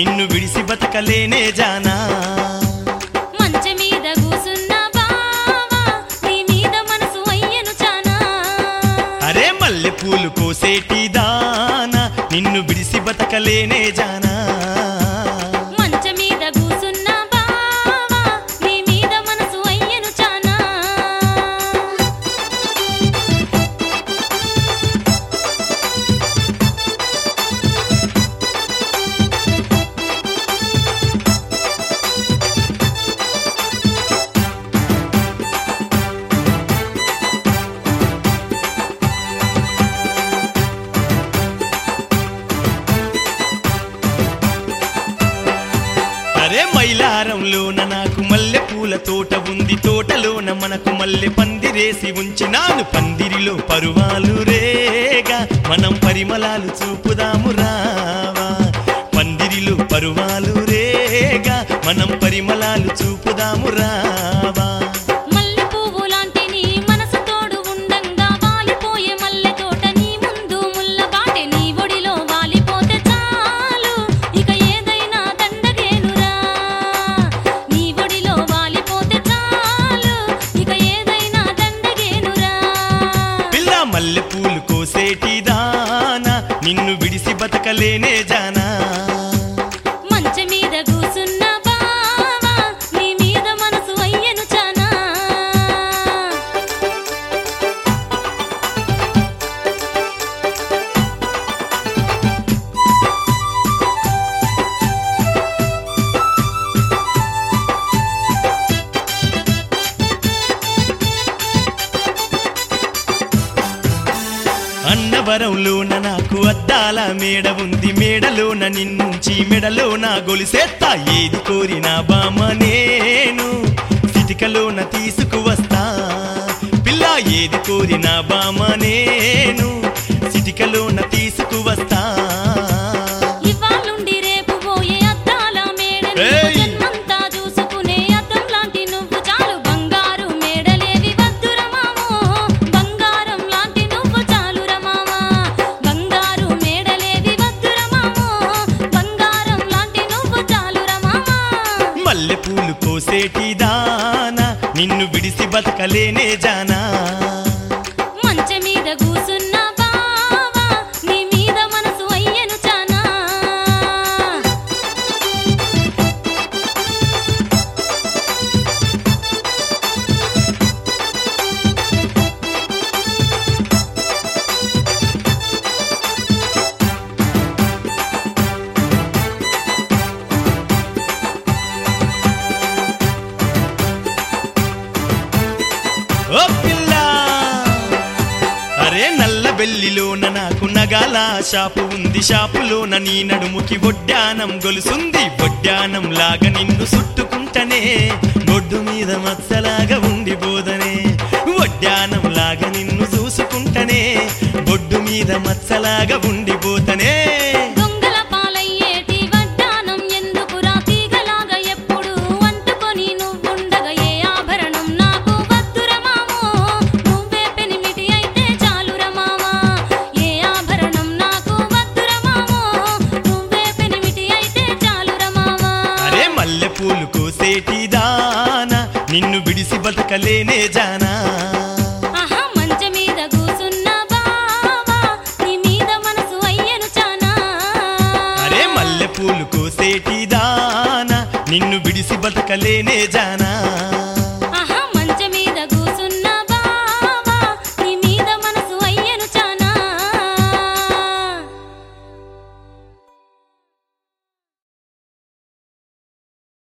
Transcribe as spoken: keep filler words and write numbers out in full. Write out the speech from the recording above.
నిన్ను విడిసి బతకలేనే జానా మంచె మీద కూసున్న బావా నీ మీద మనసు అయ్యను చానా అరే మల్లె పూలు కోసేటి దానా నిన్ను విడిసి బతకలేనే జానా మంచె మీద కూసున్న బావా నీ మీద మనసు అయ్యను చానా అరే మైలారంలోన నాకు మల్లె పూల తోట ఉంది తోటలోన మనకు మల్లె పందిరేసి ఉంచినాను పందిరిలో పరువాలు రేగా మనం పరిమళాలు చూపుదాము రావా పందిరిలో పరువాలు రేగా మనం పరిమళాలు చూపుదాము రావా మల్లె పువ్వు లాంటి నీ మనసు తోడు ఉండంగా వాలిపోయే మల్లె తోట నీ ముందు ముల్ల బాటె నీ ఒడిలో వాలిపోతే చాలు ఇక ఏదైనా దండగేనురా నీ ఒడిలో వాలిపోతే చాలు ఇక ఏదైనా దండగేనురా పిల్ల మల్లె పూలు కోసేటి దానా నిన్ను విడిసి బతకలేనే జానా మంచె మీద కూసున్న బావా నీ మీద మనసు అయ్యను చానా అన్నవరంలోన నాకు అద్దాల మేడ ఉంది మేడలోన నిన్నుంచి మెడలోన గొలిసేత్తా ఏది కోరినా బామ నేను సిటికలోన తీసుకువస్తా పిల్ల ఏది కోరినా బామ నేను సిటికలోన తీసుకువస్తా ఇవాళుండి రేపు పోయే అద్దాల మేడని ఏయ్! జన్మంతా చూసుకునే అద్దం లాంటి నువ్వు చాలు బంగారు మేడలేవి వద్దుర మామో బంగారం లాంటి నువ్వు చాలుర మామా బంగారు మేడలేవి వద్దుర మామో బంగారం లాంటి నువ్వు చాలుర మామా మల్లె పూలు కోసేటి దానా నిన్ను విడిసి బతకలేనే జానా మంచె మీద కూసున్న బావా నీ మీద మనసు అయ్యను చానా ఓ పిల్ల అరే నల్ల బెల్లిలోన నాకు నగాల షాపు ఉంది షాపులోన నీ నడుముకి వడ్డానం గొలుసుంది వడ్డానం లాగా నిన్ను చుట్టుకుంటనే బొడ్డు మీద మచ్చలాగా ఉండి బోదనే వడ్డానం లాగా నిన్ను చూసుకుంటనే బొడ్డు మీద మచ్చలాగా ఉండిపోతనే దొంగల పాలయ్యేటి వడ్డానం ఎందుకురా తీగలాగా ఎప్పుడు అంటుకొని నువ్వుండగా ఏ ఆభరణం నాకు వద్దుర మామో నువ్వే పెనిమిటి అయితే చాలుర మామా ఏ ఆభరణం నాకు వద్దుర మామో నువ్వే పెనిమిటి అయితే చాలుర మామా అరే మల్లె పూలు కోసేటి దానా నిన్ను విడిసి బతకలేనే జానా ఆహా మంచె మీద కూసున్న బావా నీ మీద మనసు అయ్యను చానా అరే మల్లె పూలు కోసేటి దానా నిన్ను విడిసి బతకలేనే జానా